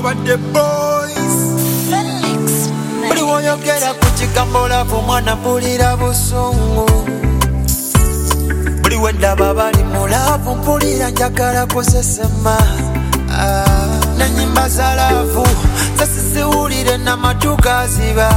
the boys. Buli woyogera ku kigambo laavu mwana mpulira busungu. Buli wendaba bali mulaavu mpulira njagala kusesema. N'ennyimba za laavu zesiziwulire n'amatu gaziba.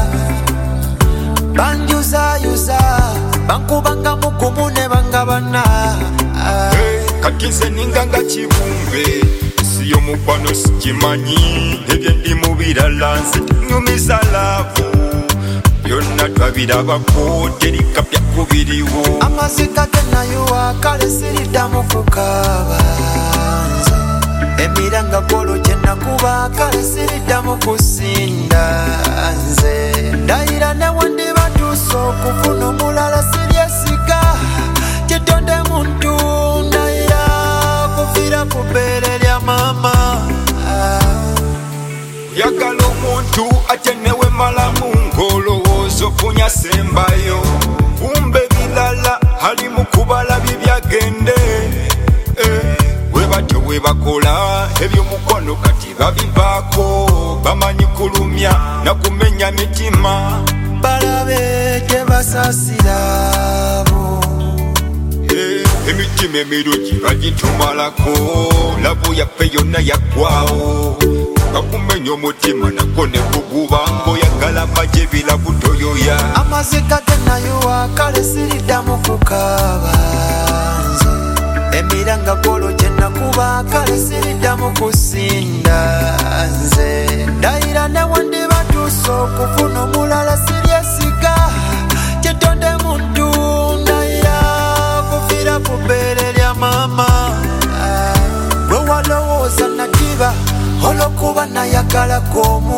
Banjuzayuza bankubanga mugumu ne bangabana. Kati nze ninganga kibumbe siyo mubano sikimanyi ebyendi mu birala nze nyumiza laavu byonna twabirabako terikapya kubiriwo. Amazika genayuwa kale siriddamu kukaaba nze. Emiranga golo gye nakuba kale siriddamu kusinda nze. Ndayira ne wendiba tuuse okufuna omulala siryesiga kitonde muntu. Ndayira kufiira ku bbeere lya maama. Yagala omuntu ate newe malamu ng'olowooza ofunya sembayo. Kumbe bilala ali mu kubala bibyagende. Webatyo webakola eby'omukono kati babivaako. Bamanyi kulumya na kumenya mitima. Balabe tebasaasira bo. Emitima emirungi bagitumalako. Labu yaffe yonna yaggwawo. Bakumenya omutima nako ne guguba ng'oyagala magye bilabu toyoya. Amazika genayuwa kale siriddamu kukaaba nze. Emiranga golo gye nakuba kale siriddamu kusinda nze. Ndayira ne wendiba tuuse okufuna omulala siryesiga kitonde muntu. Ndayira kufiira ku bbeere lya maama. Gwe walowooza nadiba olw'okuba nayagala k'omu.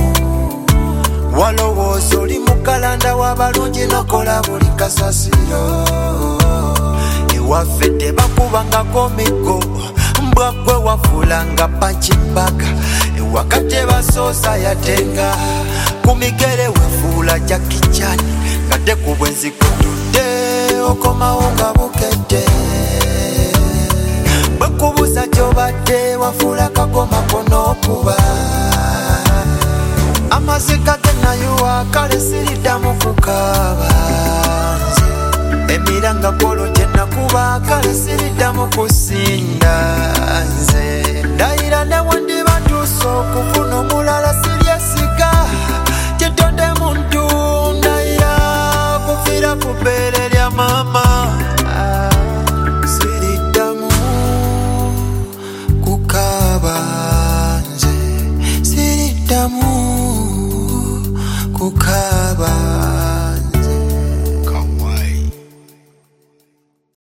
Walowooza oli mukalanda w'abalungi nokola buli kasasiro. Ewaffe tebakubangako migo mbwa gwe wafuulanga pankimbaga. Ewaka tebasoosa yatenga ku migere wefuula jakijani. Kate ku bwenzi kutudde okomawo nga bukedde. Bwe kubuuza gy'obadde wafuula kagoma konookuba. Amazika genayuwa kale siriddamu kukaaba nze. Emiranga golo gye nakuba kale siriddamu kusinda nze. Ndayira ne wendiba tuuse okufuna omulala siryesiga kitonde muntu. Ndayira kufiira ku bbeere lya maama. Siriddamu kukaaba nze. Siriddamu kukaaba.